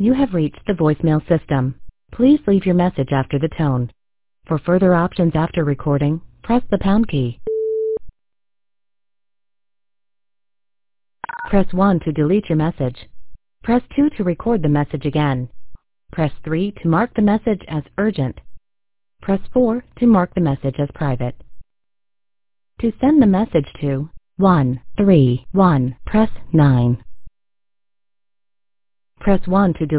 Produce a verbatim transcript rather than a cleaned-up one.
You have reached the voicemail system. Please leave your message after the tone. For further options after recording, press the pound key. Press one to delete your message. Press two to record the message again. Press three to mark the message as urgent. Press four to mark the message as private. To send the message to one three one, press nine. Press one to delete.